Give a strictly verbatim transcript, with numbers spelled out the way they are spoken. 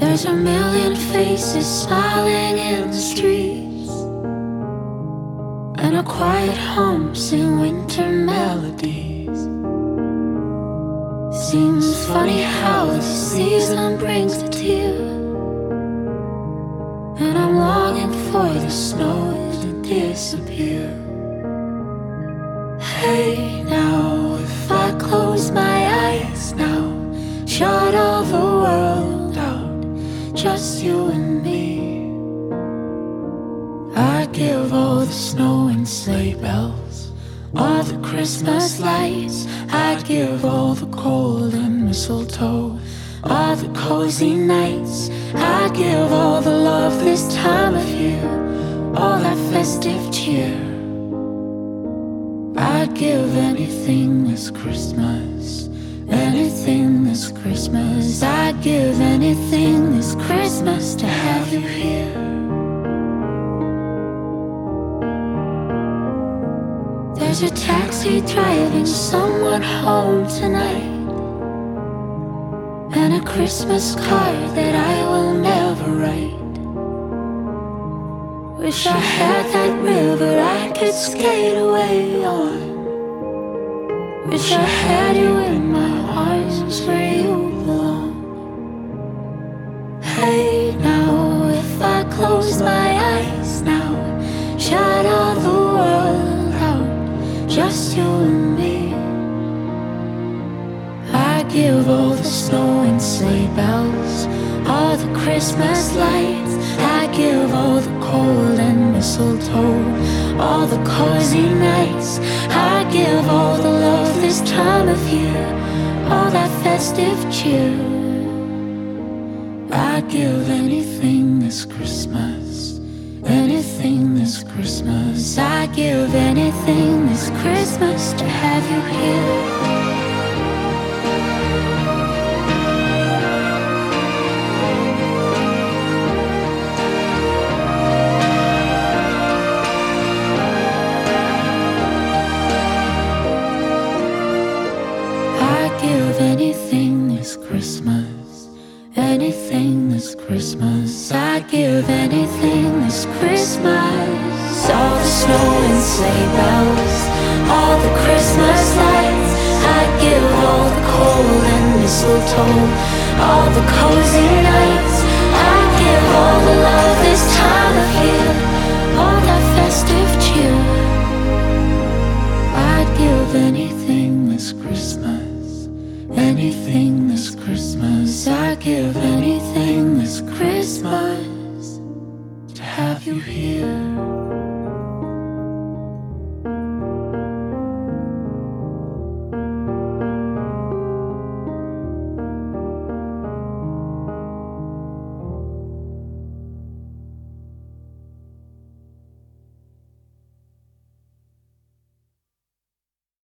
There's a million faces smiling in the streets, and a quiet hum sing winter melodies. Seems funny how the season brings the tear, and I'm longing for the snow to disappear. Hey now, if I close my eyes now, shut all the world out, just you and me, I'd give all the snow and sleigh bells, all the Christmas lights. I'd give all the cold and mistletoe, all the cozy nights. I'd give all the love this time of year, all that festive cheer. I'd give anything this Christmas, anything this Christmas. I'd give anything this Christmas to have you here. There's a taxi driving someone home tonight, and a Christmas card that I will never write. Wish I had that river I could skate away on. Wish I had you in my arms where you belong. Hey now, if I close my eyes now, shut all the world out, just you and me, I give all the snow and sleigh bells, all the Christmas lights. I give all the cold and mistletoe, all the cozy nights. I give all the love this time of year, all that festive cheer. I'd give anything this Christmas, anything this Christmas. I'd give anything this Christmas to have you here. Anything this Christmas, anything this Christmas. I'd give anything this Christmas. All the snow and sleigh bells, all the Christmas lights. I'd give all the cold and mistletoe, all the cozy nights. I'd give all the love this time of year, all that festive cheer. I'd give anything this Christmas, anything this Christmas. I'd give anything this Christmas to have you here.